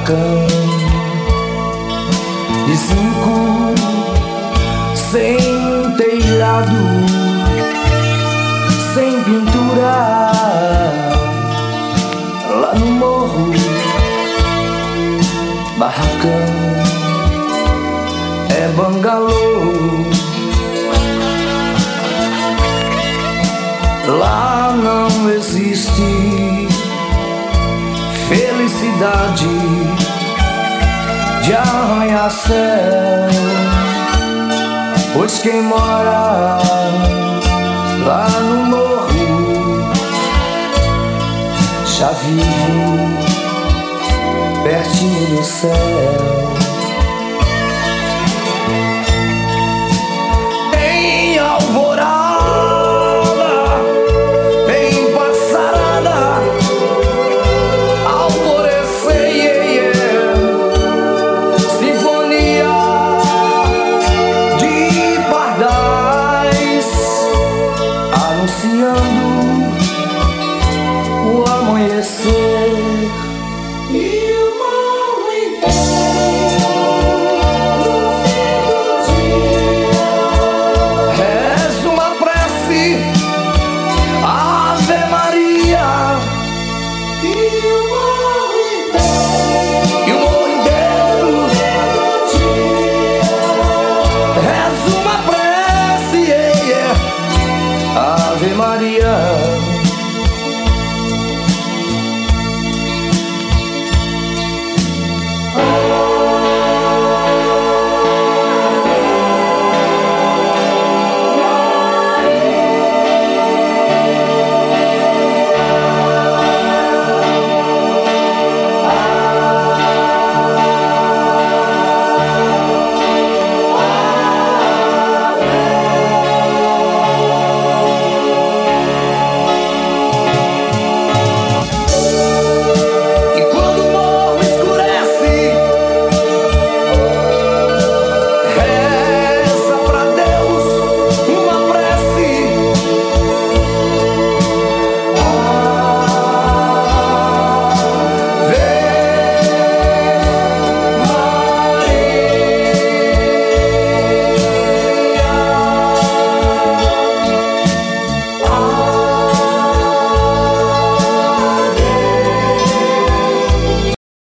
barracão de 5 sem telhado, sem pintura, lá no morro. Barracão é bangalô, lá não existe felicidade de arranha-céu, pois quem mora lá no morro já vive pertinho do céu. Em alvorada, em passarada, alvorecer, sinfonia de pardais, anunciando o amanhecer.